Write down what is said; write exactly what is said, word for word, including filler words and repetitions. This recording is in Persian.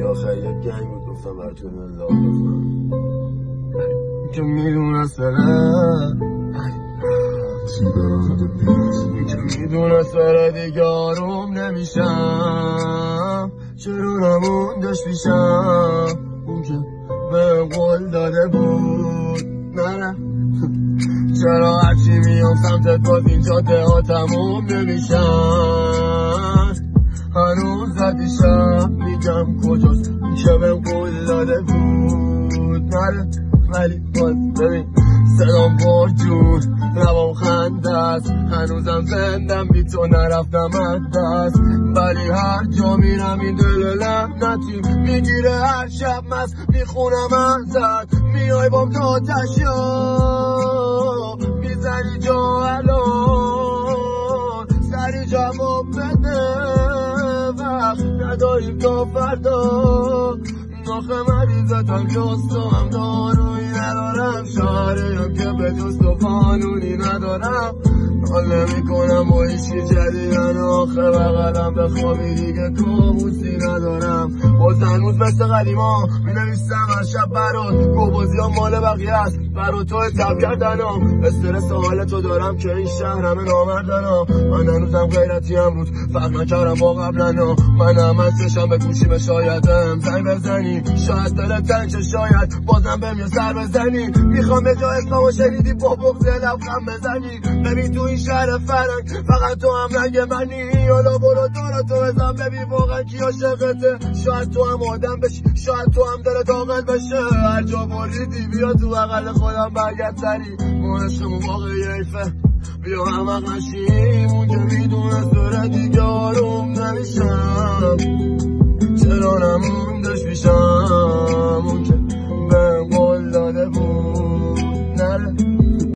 آخر یک گنگ بود گفتم براتون مزاق بخونم که میدونه سره که میدونه سره دیگه آروم نمیشم چرا نموندش پیشم اون که به قول داده بود نه نه چرا هرچی میام سمتت باز این جاده ها تموم نمیشن هنوز زدیشم میگم کجاست که به قول داده بود نره ولی باز ببین صدام پر جون لبام خنده است هنوزم زندم بی تو نرفتم از دست ولی هر جا میرم این دل لعنتی میگیره هر شب مست میخونم ازت میای بام تا تشیا میزنی جا الان سری جواب بده وقت نداریم تا فردا ناخه مریضتم جز تو هم دارویی ندارم شهریم که به جز تو قانونی ندارم حال نمی کنم و هیچی جدیدن آخه بغلم بخوابی دیگه کابوسی ندارم باز هنوز مثل قدیما می نویسم هر شب برات گوبازی ها مال بقیه است برا تو حساب کردنم استرس حال تو دارم که این شهر همه نامردنم من هنوزم غیرتی هم بود فرق نکردم با قبلنا من هم از چشم به گوشیم شایدم زنگ بزنی شاید دلت تنگ شه شاید بازم بهم یه سر بزنی میخوام به جا اسلامو شنیدی با بغض لبخند بزنی ببین تو این شهر فرنگ فقط تو هم رنگ منی حالا برو دارا تو بزن ببین واقعا کی عاشقته شاید تو هم آدم بشی شاید تو هم داره عاقل بشه هر جا بریدی بیا تو بغل خودم برگرد سری ما عشقمون واقعی حیفه بیا هم عقل شیم اون که میدونه سره دیگه آروم نمیشم